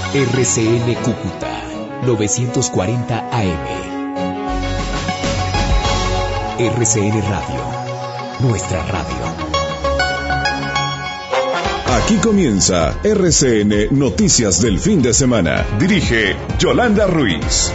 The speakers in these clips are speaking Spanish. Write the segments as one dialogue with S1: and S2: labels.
S1: RCN Cúcuta 940 AM. RCN Radio, nuestra radio.
S2: Aquí comienza RCN Noticias del fin de semana. Dirige Yolanda Ruiz.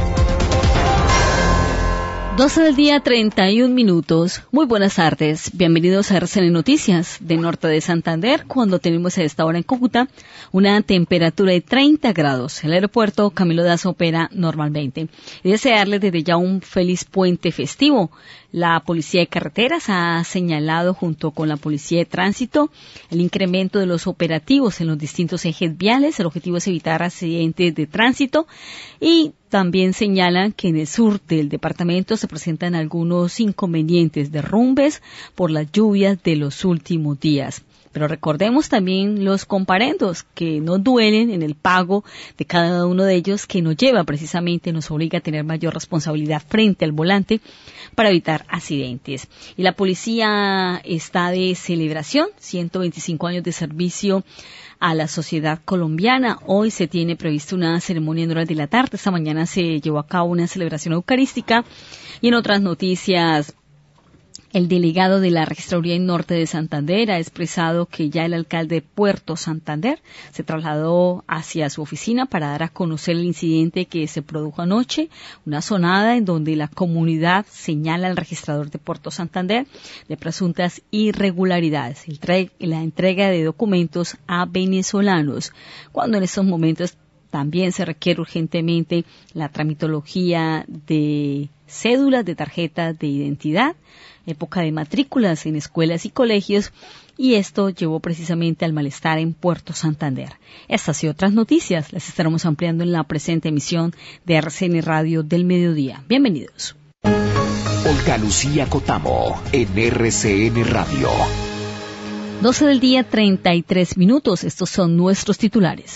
S3: 12 del día, 31 minutos. Muy buenas tardes. Bienvenidos a RCN Noticias de Norte de Santander, cuando tenemos a esta hora en Cúcuta una temperatura de 30 grados. El aeropuerto Camilo Daza opera normalmente. Y desearles desde ya un feliz puente festivo. La Policía de Carreteras ha señalado, junto con la Policía de Tránsito, el incremento de los operativos en los distintos ejes viales. El objetivo es evitar accidentes de tránsito, y también señalan que en el sur del departamento se presentan algunos inconvenientes, derrumbes por las lluvias de los últimos días. Pero recordemos también los comparendos que nos duelen en el pago de cada uno de ellos, que nos lleva precisamente, nos obliga a tener mayor responsabilidad frente al volante para evitar accidentes. Y la policía está de celebración, 125 años de servicio a la sociedad colombiana. Hoy se tiene previsto una ceremonia en horas de la tarde. Esta mañana se llevó a cabo una celebración eucarística. Y en otras noticias, el delegado de la Registraduría en Norte de Santander ha expresado que ya el alcalde de Puerto Santander se trasladó hacia su oficina para dar a conocer el incidente que se produjo anoche, una zonada en donde la comunidad señala al registrador de Puerto Santander de presuntas irregularidades, la entrega de documentos a venezolanos, cuando en estos momentos también se requiere urgentemente la tramitología de cédulas, de tarjetas de identidad, época de matrículas en escuelas y colegios, y esto llevó precisamente al malestar en Puerto Santander. Estas y otras noticias las estaremos ampliando en la presente emisión de RCN Radio del Mediodía. Bienvenidos.
S1: Olga Lucía Cotamo en RCN Radio.
S3: 12 del día, 33 minutos. Estos son nuestros titulares.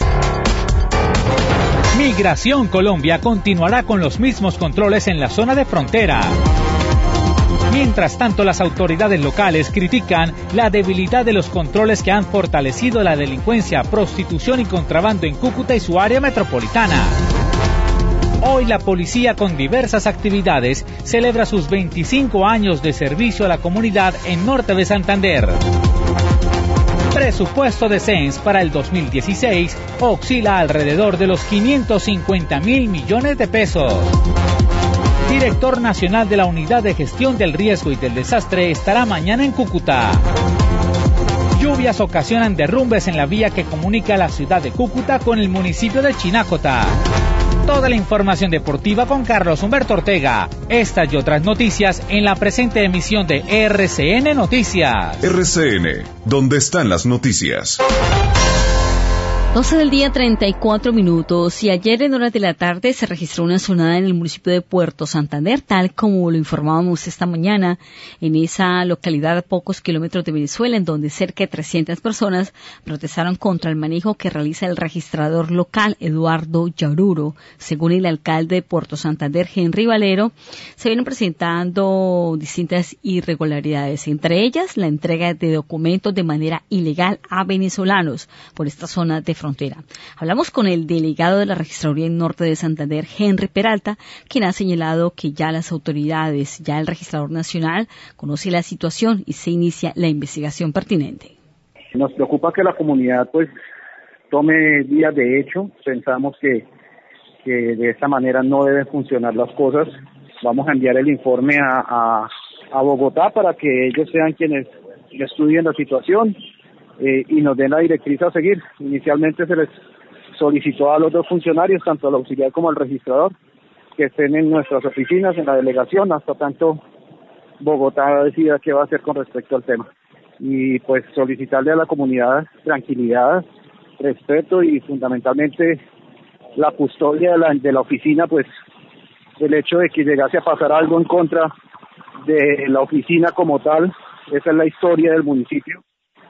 S4: Migración Colombia continuará con los mismos controles en la zona de frontera. Mientras tanto, las autoridades locales critican la debilidad de los controles que han fortalecido la delincuencia, prostitución y contrabando en Cúcuta y su área metropolitana. Hoy la policía, con diversas actividades, celebra sus 25 años de servicio a la comunidad en Norte de Santander. Presupuesto de CENS para el 2016 oscila alrededor de los 550.000 millones de pesos. Director nacional de la Unidad de Gestión del Riesgo y del Desastre estará mañana en Cúcuta. Lluvias ocasionan derrumbes en la vía que comunica la ciudad de Cúcuta con el municipio de Chinácota. Toda la información deportiva con Carlos Humberto Ortega. Estas y otras noticias en la presente emisión de RCN Noticias.
S2: RCN, ¿dónde están las noticias?
S3: 12 del día, 34 minutos. Y ayer en horas de la tarde se registró una zonada en el municipio de Puerto Santander, tal como lo informábamos esta mañana, en esa localidad a pocos kilómetros de Venezuela, en donde cerca de 300 personas protestaron contra el manejo que realiza el registrador local, Eduardo Yaruro. Según el alcalde de Puerto Santander, Henry Valero, se vienen presentando distintas irregularidades, entre ellas la entrega de documentos de manera ilegal a venezolanos por esta zona de frontera. Hablamos con el delegado de la Registraduría en Norte de Santander, Henry Peralta, quien ha señalado que ya las autoridades, ya el registrador nacional, conoce la situación y se inicia la investigación pertinente.
S5: Nos preocupa que la comunidad tome vías de hecho. Pensamos que de esta manera no deben funcionar las cosas. Vamos a enviar el informe a Bogotá para que ellos sean quienes estudien la situación y nos den la directriz a seguir. Inicialmente se les solicitó a los dos funcionarios, tanto al auxiliar como al registrador, que estén en nuestras oficinas, en la delegación, hasta tanto Bogotá decida qué va a hacer con respecto al tema. Y pues solicitarle a la comunidad tranquilidad, respeto y fundamentalmente la custodia de la oficina, pues el hecho de que llegase a pasar algo en contra de la oficina como tal, esa es la historia del municipio.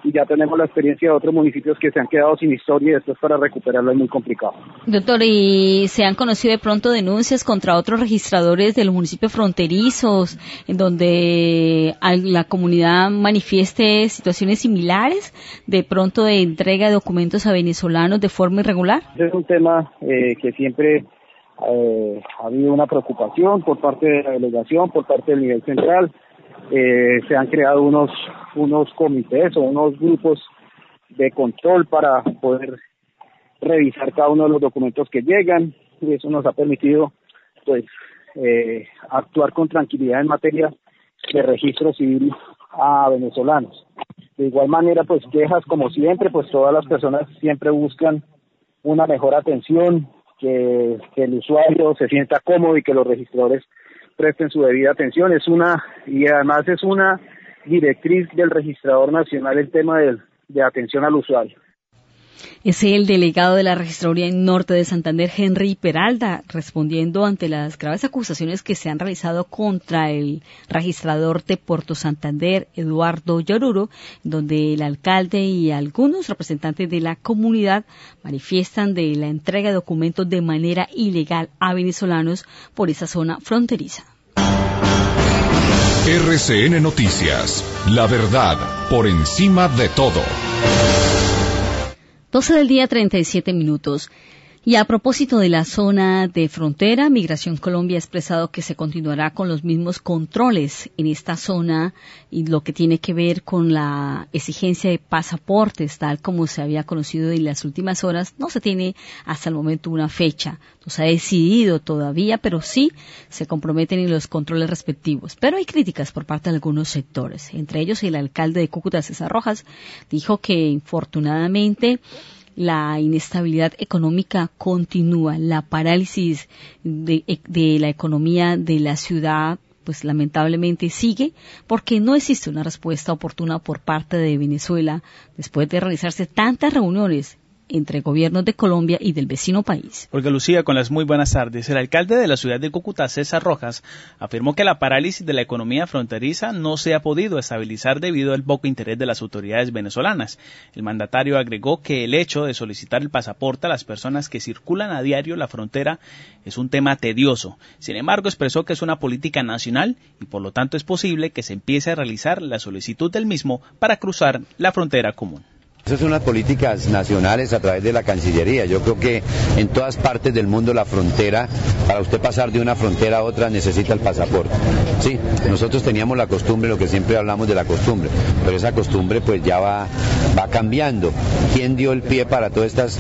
S5: y ya tenemos la experiencia de otros municipios que se han quedado sin historia y después para recuperarlo es muy complicado.
S3: Doctor, ¿y se han conocido de pronto denuncias contra otros registradores de los municipios fronterizos en donde la comunidad manifieste situaciones similares, de pronto de entrega de documentos a venezolanos de forma irregular?
S5: Es un tema que siempre ha habido una preocupación por parte de la delegación, por parte del nivel central. Se han creado unos comités o unos grupos de control para poder revisar cada uno de los documentos que llegan, y eso nos ha permitido pues actuar con tranquilidad en materia de registro civil a venezolanos. De igual manera, pues quejas como siempre, pues todas las personas siempre buscan una mejor atención, que el usuario se sienta cómodo y que los registradores presten su debida atención. Y además es una directriz del registrador nacional el tema de atención al usuario.
S3: Es el delegado de la Registraduría en Norte de Santander, Henry Peralta, respondiendo ante las graves acusaciones que se han realizado contra el registrador de Puerto Santander, Eduardo Yaruro, donde el alcalde y algunos representantes de la comunidad manifiestan de la entrega de documentos de manera ilegal a venezolanos por esa zona fronteriza.
S2: RCN Noticias, la verdad por encima de todo.
S3: 12 del día, 37 minutos. Y a propósito de la zona de frontera, Migración Colombia ha expresado que se continuará con los mismos controles en esta zona y lo que tiene que ver con la exigencia de pasaportes, tal como se había conocido en las últimas horas. No se tiene hasta el momento una fecha, no se ha decidido todavía, pero sí se comprometen en los controles respectivos. Pero hay críticas por parte de algunos sectores, entre ellos el alcalde de Cúcuta, César Rojas, dijo que infortunadamente la inestabilidad económica continúa, la parálisis de la economía de la ciudad pues lamentablemente sigue porque no existe una respuesta oportuna por parte de Venezuela después de realizarse tantas reuniones entre gobiernos de Colombia y del vecino país.
S6: Olga Lucía, con las muy buenas tardes. El alcalde de la ciudad de Cúcuta, César Rojas, afirmó que la parálisis de la economía fronteriza no se ha podido estabilizar debido al poco interés de las autoridades venezolanas. El mandatario agregó que el hecho de solicitar el pasaporte a las personas que circulan a diario la frontera es un tema tedioso. Sin embargo, expresó que es una política nacional y por lo tanto es posible que se empiece a realizar la solicitud del mismo para cruzar la frontera común.
S7: Esas son las políticas nacionales a través de la Cancillería. Yo creo que en todas partes del mundo la frontera, para usted pasar de una frontera a otra necesita el pasaporte. Sí, nosotros teníamos la costumbre, lo que siempre hablamos de la costumbre, pero esa costumbre pues ya va cambiando. ¿Quién dio el pie para todas estas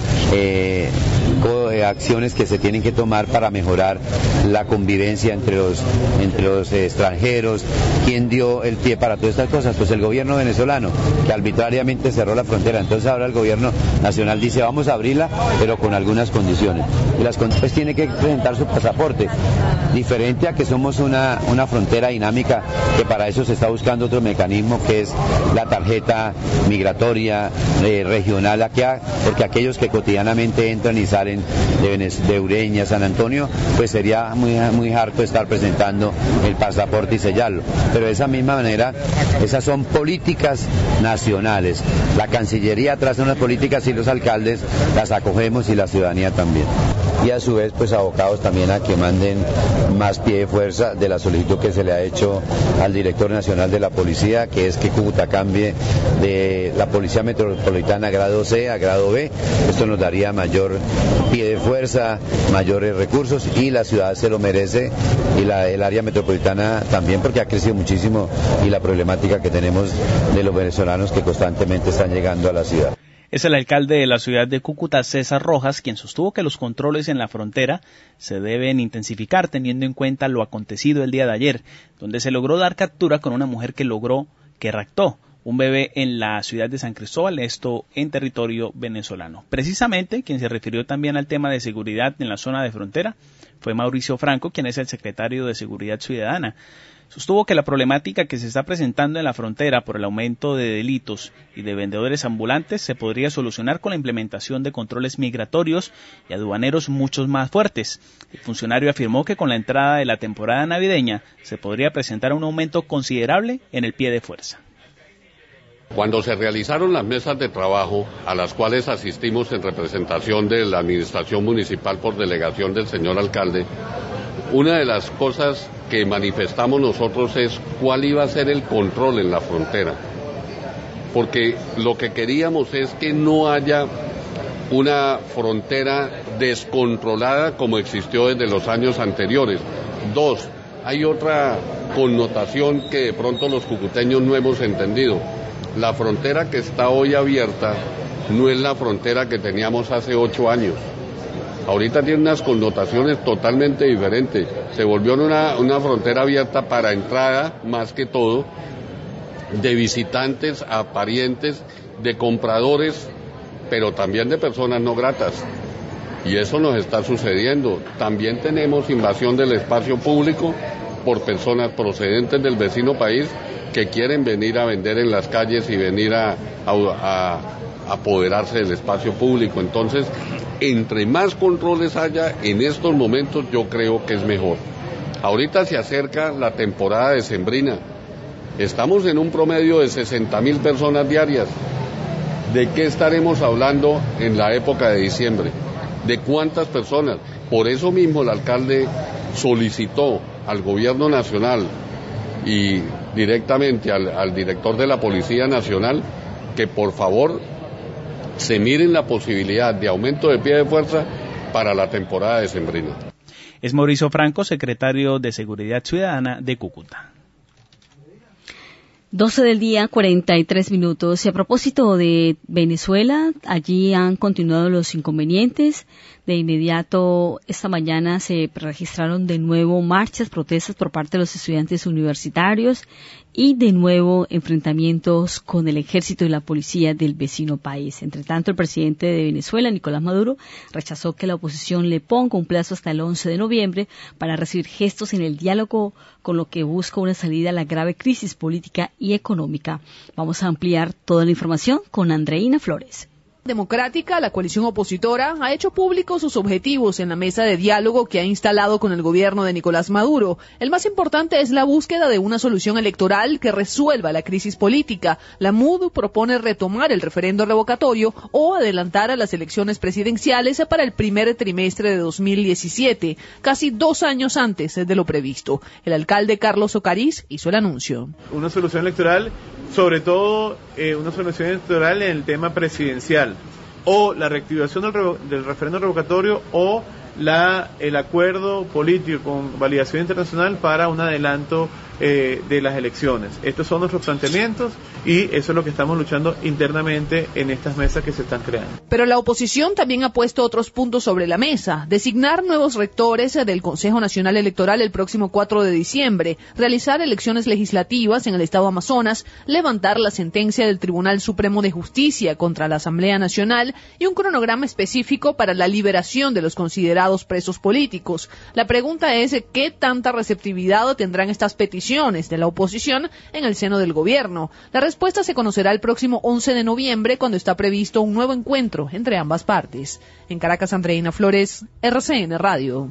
S7: acciones que se tienen que tomar para mejorar la convivencia entre los extranjeros? ¿Quién dio el pie para todas estas cosas? Pues el gobierno venezolano, que arbitrariamente cerró la frontera. Entonces ahora el gobierno nacional dice vamos a abrirla, pero con algunas condiciones. Y las condiciones tiene que presentar su pasaporte, diferente a que somos una frontera dinámica, que para eso se está buscando otro mecanismo que es la tarjeta migratoria regional acá, porque aquellos que cotidianamente entran y salen de Ureña, San Antonio, pues sería muy harto estar presentando el pasaporte y sellarlo. Pero de esa misma manera, esas son políticas nacionales. La Cancillería traza unas políticas y los alcaldes las acogemos y la ciudadanía también. Y a su vez pues abocados también a que manden más pie de fuerza de la solicitud que se le ha hecho al director nacional de la policía, que es que Cúcuta cambie de la policía metropolitana grado C a grado B. Esto nos daría mayor pie de fuerza, mayores recursos y la ciudad se lo merece y el área metropolitana también, porque ha crecido muchísimo y la problemática que tenemos de los venezolanos que constantemente están llegando a la ciudad.
S6: Es el alcalde de la ciudad de Cúcuta, César Rojas, quien sostuvo que los controles en la frontera se deben intensificar teniendo en cuenta lo acontecido el día de ayer, donde se logró dar captura con una mujer que raptó un bebé en la ciudad de San Cristóbal, esto en territorio venezolano. Precisamente, quien se refirió también al tema de seguridad en la zona de frontera fue Mauricio Franco, quien es el secretario de Seguridad Ciudadana. Sostuvo que la problemática que se está presentando en la frontera por el aumento de delitos y de vendedores ambulantes se podría solucionar con la implementación de controles migratorios y aduaneros mucho más fuertes. El funcionario afirmó que con la entrada de la temporada navideña se podría presentar un aumento considerable en el pie de fuerza.
S8: Cuando se realizaron las mesas de trabajo, a las cuales asistimos en representación de la administración municipal por delegación del señor alcalde, una de las cosas que manifestamos nosotros es cuál iba a ser el control en la frontera. Porque lo que queríamos es que no haya una frontera descontrolada como existió desde los años anteriores. 2, hay otra connotación que de pronto los cucuteños no hemos entendido. La frontera que está hoy abierta no es la frontera que teníamos hace 8 años. Ahorita tiene unas connotaciones totalmente diferentes. Se volvió una frontera abierta para entrada, más que todo, de visitantes a parientes, de compradores, pero también de personas no gratas. Y eso nos está sucediendo. También tenemos invasión del espacio público por personas procedentes del vecino país que quieren venir a vender en las calles y venir a apoderarse del espacio público. Entonces, entre más controles haya en estos momentos, yo creo que es mejor. Ahorita se acerca la temporada decembrina. Estamos en un promedio de 60.000 personas diarias. ¿De qué estaremos hablando en la época de diciembre? ¿De cuántas personas? Por eso mismo el alcalde solicitó al gobierno nacional y directamente al director de la Policía Nacional que por favor se miren la posibilidad de aumento de pie de fuerza para la temporada decembrina.
S6: Es Mauricio Franco, secretario de Seguridad Ciudadana de Cúcuta.
S3: 12 del día, 43 minutos. Y a propósito de Venezuela, allí han continuado los inconvenientes. De inmediato, esta mañana se registraron de nuevo marchas, protestas por parte de los estudiantes universitarios y de nuevo enfrentamientos con el ejército y la policía del vecino país. Entre tanto, el presidente de Venezuela, Nicolás Maduro, rechazó que la oposición le ponga un plazo hasta el 11 de noviembre para recibir gestos en el diálogo, con lo que busca una salida a la grave crisis política y económica. Vamos a ampliar toda la información con Andreina Flores.
S9: Democrática, la coalición opositora, ha hecho públicos sus objetivos en la mesa de diálogo que ha instalado con el gobierno de Nicolás Maduro. El más importante es la búsqueda de una solución electoral que resuelva la crisis política. La MUD propone retomar el referendo revocatorio o adelantar a las elecciones presidenciales para el primer trimestre de 2017, casi 2 años antes de lo previsto. El alcalde Carlos Ocariz hizo el anuncio.
S10: Una solución electoral, sobre todo una solución electoral en el tema presidencial, o la reactivación del referendo revocatorio o el acuerdo político con validación internacional para un adelanto de las elecciones. Estos son nuestros planteamientos y eso es lo que estamos luchando internamente en estas mesas que se están creando.
S9: Pero la oposición también ha puesto otros puntos sobre la mesa: designar nuevos rectores del Consejo Nacional Electoral el próximo 4 de diciembre, realizar elecciones legislativas en el estado Amazonas, levantar la sentencia del Tribunal Supremo de Justicia contra la Asamblea Nacional y un cronograma específico para la liberación de los considerados presos políticos. La pregunta es ¿qué tanta receptividad tendrán estas peticiones de la oposición en el seno del gobierno? La respuesta se conocerá el próximo 11 de noviembre, cuando está previsto un nuevo encuentro entre ambas partes. En Caracas, Andreina Flores, RCN Radio.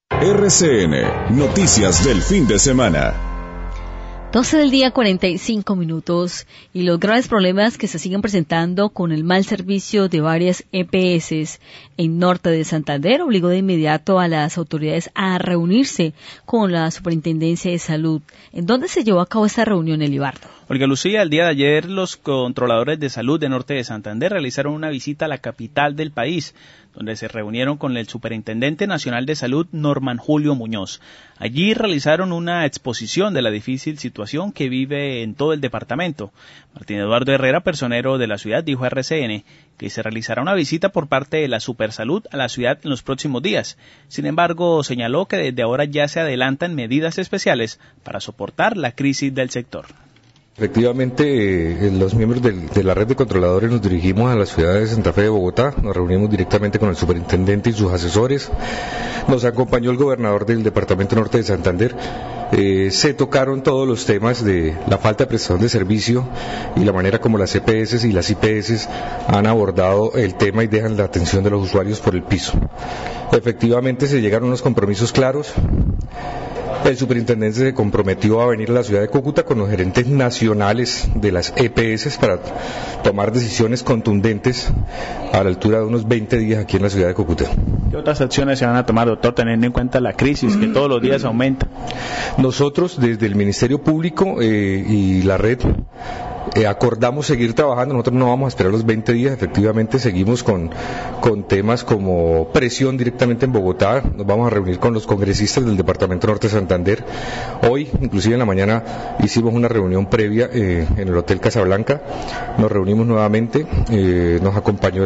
S2: RCN, noticias del fin de semana.
S3: 12 del día, 45 minutos, y los graves problemas que se siguen presentando con el mal servicio de varias EPS en norte de Santander obligó de inmediato a las autoridades a reunirse con la Superintendencia de Salud. ¿En dónde se llevó a cabo esta reunión, Elibardo?
S6: Olga Lucía, el día de ayer los controladores de salud de norte de Santander realizaron una visita a la capital del país, donde se reunieron con el Superintendente Nacional de Salud, Norman Julio Muñoz. Allí realizaron una exposición de la difícil situación que vive en todo el departamento. Martín Eduardo Herrera, personero de la ciudad, dijo a RCN que se realizará una visita por parte de la Supersalud a la ciudad en los próximos días. Sin embargo, señaló que desde ahora ya se adelantan medidas especiales para soportar la crisis del sector.
S11: Efectivamente, los miembros de la red de controladores nos dirigimos a la ciudad de Santa Fe de Bogotá, nos reunimos directamente con el superintendente y sus asesores, nos acompañó el gobernador del departamento norte de Santander. Se tocaron todos los temas de la falta de prestación de servicio y la manera como las EPS y las IPS han abordado el tema y dejan la atención de los usuarios por el piso. Efectivamente se llegaron a unos compromisos claros El superintendente se comprometió a venir a la ciudad de Cúcuta con los gerentes nacionales de las EPS para tomar decisiones contundentes a la altura de unos 20 días aquí en la ciudad de Cúcuta.
S6: ¿Qué otras acciones se van a tomar, doctor, teniendo en cuenta la crisis que todos los días aumenta?
S11: Nosotros, desde el Ministerio Público y la red, acordamos seguir trabajando. Nosotros no vamos a esperar los 20 días, efectivamente seguimos con temas como presión directamente en Bogotá. Nos vamos a reunir con los congresistas del Departamento Norte de Santander. Hoy, inclusive en la mañana, hicimos una reunión previa en el Hotel Casablanca. Nos reunimos nuevamente, nos acompañó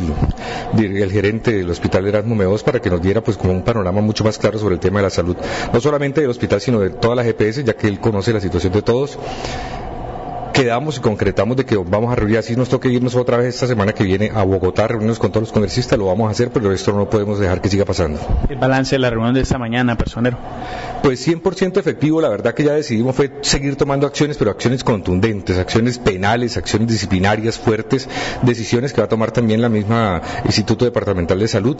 S11: el gerente del Hospital Erasmo Meós para que nos diera pues como un panorama mucho más claro sobre el tema de la salud, no solamente del hospital sino de todas las EPS, ya que él conoce la situación de todos. Quedamos y concretamos de que vamos a reunir, así nos toque irnos otra vez esta semana que viene a Bogotá, reunirnos con todos los congresistas, lo vamos a hacer, pero esto no podemos dejar que siga pasando.
S6: ¿El balance de la reunión de esta mañana, personero?
S11: Pues 100% efectivo. La verdad que ya decidimos fue seguir tomando acciones, pero acciones contundentes, acciones penales, acciones disciplinarias fuertes, decisiones que va a tomar también la misma Instituto Departamental de Salud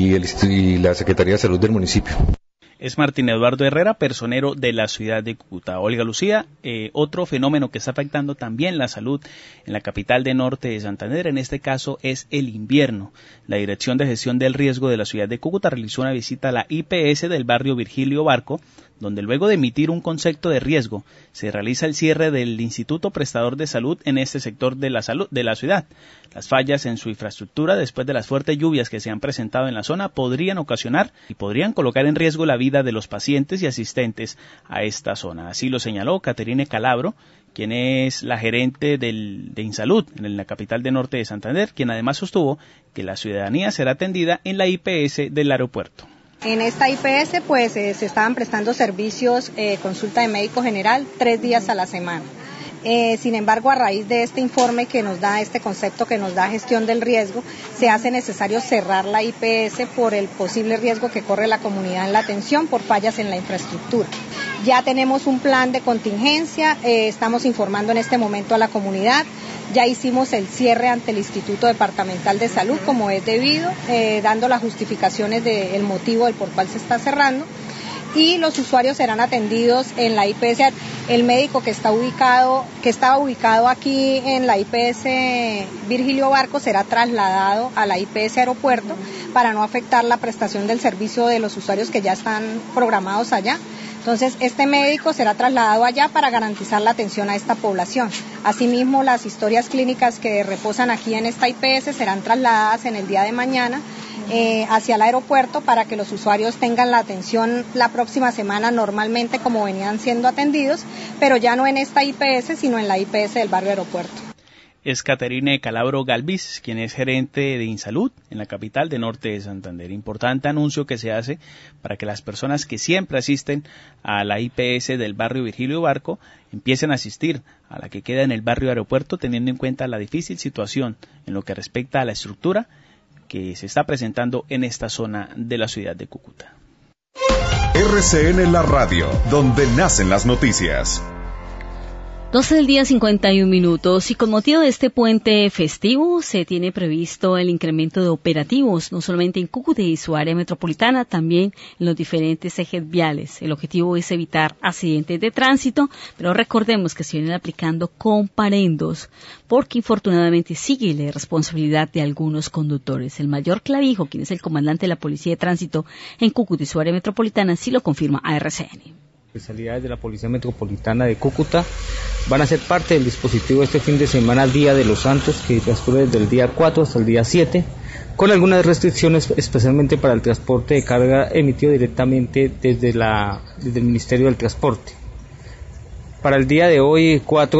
S11: y la Secretaría de Salud del municipio.
S6: Es Martín Eduardo Herrera, personero de la ciudad de Cúcuta. Olga Lucía, otro fenómeno que está afectando también la salud en la capital de Norte de Santander, en este caso es el invierno. La Dirección de Gestión del Riesgo de la ciudad de Cúcuta realizó una visita a la IPS del barrio Virgilio Barco, donde luego de emitir un concepto de riesgo, se realiza el cierre del Instituto Prestador de Salud en este sector de la ciudad. Las fallas en su infraestructura después de las fuertes lluvias que se han presentado en la zona podrían ocasionar y podrían colocar en riesgo la vida de los pacientes y asistentes a esta zona. Así lo señaló Caterine Calabro, quien es la gerente de Insalud en la capital de Norte de Santander, quien además sostuvo que la ciudadanía será atendida en la IPS del aeropuerto.
S12: En esta IPS pues se estaban prestando servicios, consulta de médico general 3 días a la semana. Sin embargo, a raíz de este informe que nos da, este concepto que nos da gestión del riesgo, se hace necesario cerrar la IPS por el posible riesgo que corre la comunidad en la atención por fallas en la infraestructura. Ya tenemos un plan de contingencia, estamos informando en este momento a la comunidad. Ya hicimos el cierre ante el Instituto Departamental de Salud como es debido, dando las justificaciones del motivo del por cual se está cerrando, y los usuarios serán atendidos en la IPS. El médico que estaba ubicado aquí en la IPS Virgilio Barco será trasladado a la IPS Aeropuerto para no afectar la prestación del servicio de los usuarios que ya están programados allá. Entonces, este médico será trasladado allá para garantizar la atención a esta población. Asimismo, las historias clínicas que reposan aquí en esta IPS serán trasladadas en el día de mañana hacia el aeropuerto para que los usuarios tengan la atención la próxima semana normalmente como venían siendo atendidos, pero ya no en esta IPS, sino en la IPS del barrio Aeropuerto.
S6: Es Caterine Calabro Galvis, quien es gerente de Insalud en la capital de Norte de Santander. Importante anuncio que se hace para que las personas que siempre asisten a la IPS del barrio Virgilio Barco empiecen a asistir a la que queda en el barrio Aeropuerto, teniendo en cuenta la difícil situación en lo que respecta a la estructura que se está presentando en esta zona de la ciudad de Cúcuta.
S2: RCN La Radio, donde nacen las noticias.
S3: 12 del día 51 minutos y con motivo de este puente festivo se tiene previsto el incremento de operativos, no solamente en Cúcuta y su área metropolitana, también en los diferentes ejes viales. El objetivo es evitar accidentes de tránsito, pero recordemos que se vienen aplicando comparendos, porque infortunadamente sigue la responsabilidad de algunos conductores. El mayor Clavijo, quien es el comandante de la Policía de Tránsito en Cúcuta y su área metropolitana, sí lo confirma a RCN.
S13: Especialidades de la Policía Metropolitana de Cúcuta van a ser parte del dispositivo este fin de semana Día de los Santos, que transcurre desde el día 4 hasta el día 7, con algunas restricciones especialmente para el transporte de carga emitido directamente desde el Ministerio del Transporte. Para el día de hoy, 4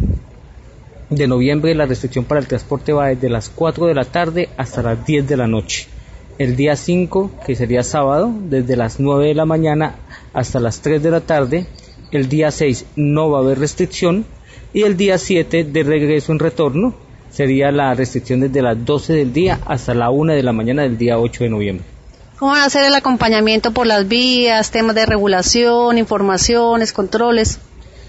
S13: de noviembre, la restricción para el transporte va desde las 4 de la tarde hasta las 10 de la noche. El día 5, que sería sábado, desde las 9 de la mañana hasta las 3 de la tarde. El día 6 no va a haber restricción. Y el día 7, de regreso en retorno, sería la restricción desde las 12 del día hasta la 1 de la mañana del día 8 de noviembre.
S14: ¿Cómo van a hacer el acompañamiento por las vías, temas de regulación, informaciones, controles?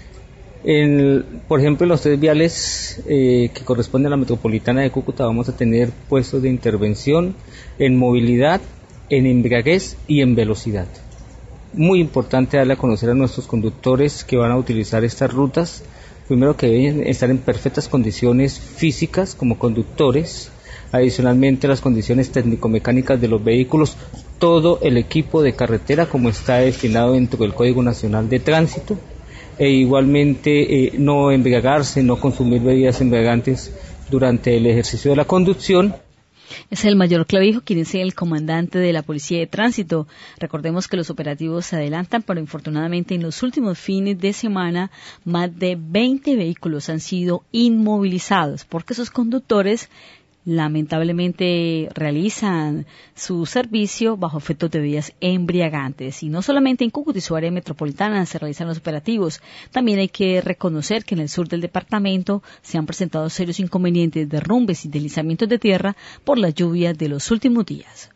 S13: Por ejemplo, en los 3 viales que corresponden a la metropolitana de Cúcuta vamos a tener puestos de intervención en movilidad, en embriaguez y en velocidad. muy importante darle a conocer a nuestros conductores que van a utilizar estas rutas, primero que deben estar en perfectas condiciones físicas como conductores, adicionalmente las condiciones técnico-mecánicas de los vehículos, todo el equipo de carretera como está destinado dentro del Código Nacional de Tránsito, e igualmente no embriagarse, no consumir bebidas embriagantes durante el ejercicio de la conducción.
S3: Es el mayor Clavijo, quien es el comandante de la Policía de Tránsito. Recordemos que los operativos se adelantan, pero infortunadamente en los últimos fines de semana más de 20 vehículos han sido inmovilizados porque sus conductores lamentablemente realizan su servicio bajo efectos de bebidas embriagantes. Y no solamente en Cúcuta y su área metropolitana se realizan los operativos, también hay que reconocer que en el sur del departamento se han presentado serios inconvenientes, derrumbes y deslizamientos de tierra por las lluvias de los últimos días.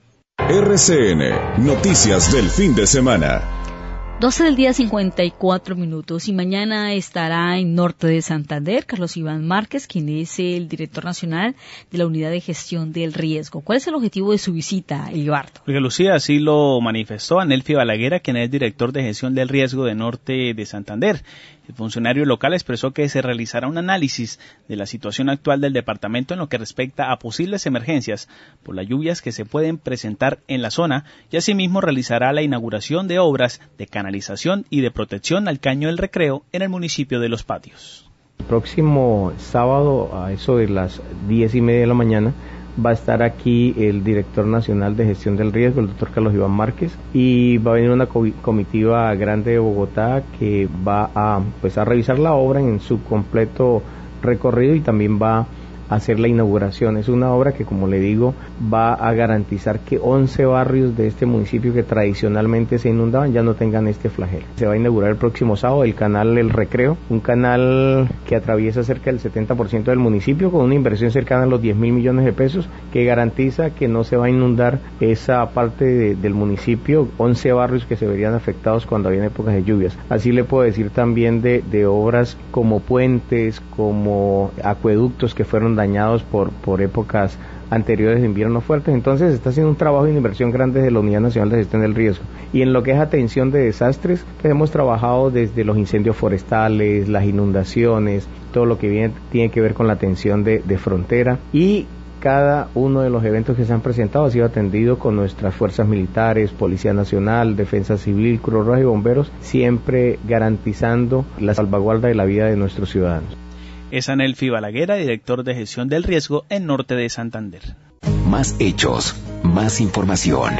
S2: RCN, noticias del fin de semana.
S3: 12 del día 54 minutos y mañana estará en Norte de Santander Carlos Iván Márquez, quien es el director nacional de la Unidad de Gestión del Riesgo. ¿Cuál es el objetivo de su visita, Elibardo?
S6: Porque Lucía, así lo manifestó Anelfi Balaguer, quien es director de Gestión del Riesgo de Norte de Santander. El funcionario local expresó que se realizará un análisis de la situación actual del departamento en lo que respecta a posibles emergencias por las lluvias que se pueden presentar en la zona y asimismo realizará la inauguración de obras de canalización y de protección al Caño del Recreo en el municipio de Los Patios.
S15: El próximo sábado a eso de las 10:30 de la mañana va a estar aquí el director nacional de Gestión del Riesgo, el doctor Carlos Iván Márquez, y va a venir una comitiva grande de Bogotá que va a revisar la obra en su completo recorrido y también va a hacer la inauguración. Es una obra que, como le digo, va a garantizar que 11 barrios de este municipio que tradicionalmente se inundaban ya no tengan este flagelo. Se va a inaugurar el próximo sábado el canal El Recreo, un canal que atraviesa cerca del 70% del municipio con una inversión cercana a los 10.000 millones de pesos que garantiza que no se va a inundar esa parte del municipio, 11 barrios que se verían afectados cuando había épocas de lluvias. Así le puedo decir también de obras como puentes, como acueductos que fueron dañados por épocas anteriores de invierno fuertes. Entonces está haciendo un trabajo de inversión grande de la Unidad Nacional de Gestión del Riesgo. Y en lo que es atención de desastres, pues hemos trabajado desde los incendios forestales, las inundaciones, todo lo que tiene que ver con la atención de frontera, y cada uno de los eventos que se han presentado ha sido atendido con nuestras fuerzas militares, Policía Nacional, Defensa Civil, Cruz Roja y bomberos, siempre garantizando la salvaguarda de la vida de nuestros ciudadanos.
S6: Es Anelfi Balaguer, director de Gestión del Riesgo en Norte de Santander.
S1: Más hechos, más información.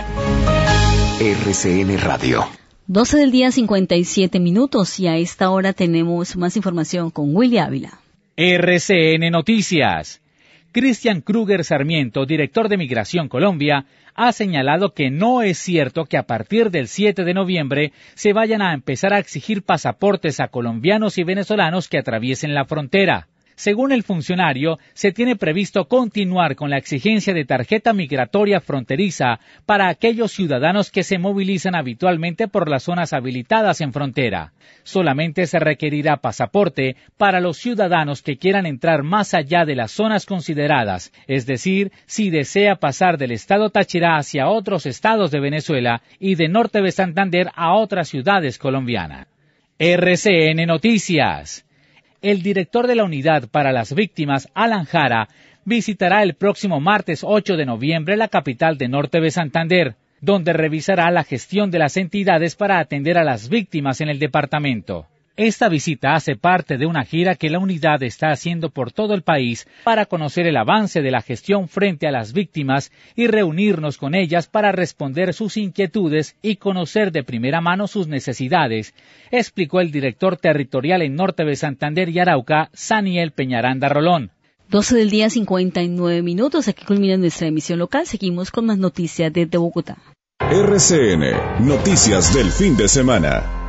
S1: RCN Radio.
S3: 12 del día 57 minutos y a esta hora tenemos más información con Willy Ávila.
S4: RCN Noticias. Cristian Kruger Sarmiento, director de Migración Colombia, ha señalado que no es cierto que a partir del 7 de noviembre se vayan a empezar a exigir pasaportes a colombianos y venezolanos que atraviesen la frontera. Según el funcionario, se tiene previsto continuar con la exigencia de tarjeta migratoria fronteriza para aquellos ciudadanos que se movilizan habitualmente por las zonas habilitadas en frontera. Solamente se requerirá pasaporte para los ciudadanos que quieran entrar más allá de las zonas consideradas, es decir, si desea pasar del estado Táchira hacia otros estados de Venezuela y de Norte de Santander a otras ciudades colombianas. RCN Noticias. El director de la Unidad para las Víctimas, Alan Jara, visitará el próximo martes 8 de noviembre la capital de Norte de Santander, donde revisará la gestión de las entidades para atender a las víctimas en el departamento. Esta visita hace parte de una gira que la unidad está haciendo por todo el país para conocer el avance de la gestión frente a las víctimas y reunirnos con ellas para responder sus inquietudes y conocer de primera mano sus necesidades, explicó el director territorial en Norte de Santander y Arauca, Saniel Peñaranda Rolón.
S3: 12 del día 59 minutos, aquí culmina nuestra emisión local, seguimos con más noticias desde Bogotá.
S2: RCN, noticias del fin de semana.